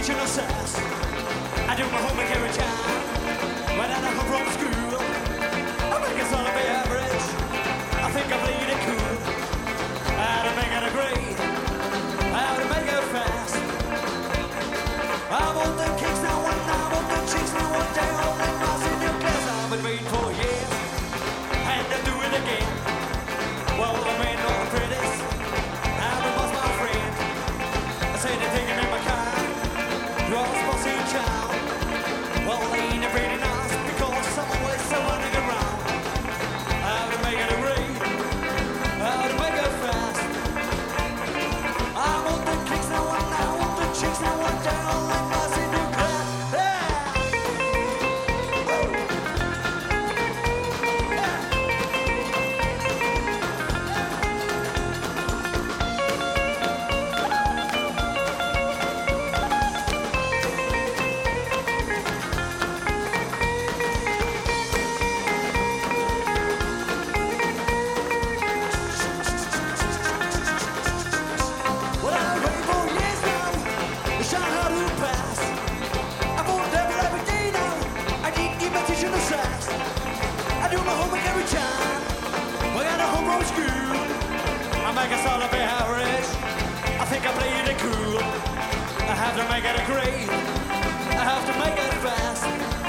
teaching no sass. I do my homework every time. When I come from school, I make a solid average. I think I played it cool. How to make it a grade. How to make it fast. I want the kicks now and I want the chicks now one day. All in my senior class. I've been waiting for years. And I do it again. Well, I made no pretties. I'm a boss, my friend. I say they're taking in my car. Cross bossy child. Well, they ain't pretty nice because someone was so running around. How to make it a raid. How to make it fast. I want the kicks now and I want the chicks now one day. All in my senior class. I guess I'll be average. I think I played it cool. I have to make it a grade. I have to make it fast.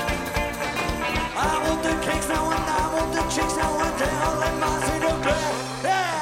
I want the kicks now and I want the chicks now and then I'll let my single glass. Yeah!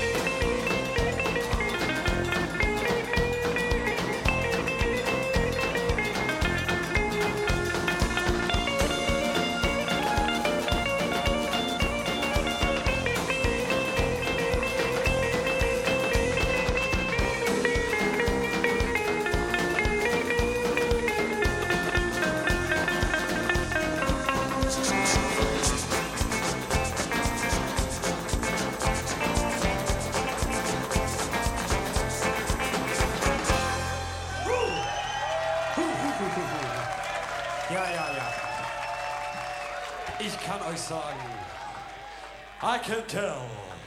Ja, ja, ja. Ich kann euch sagen, I can tell.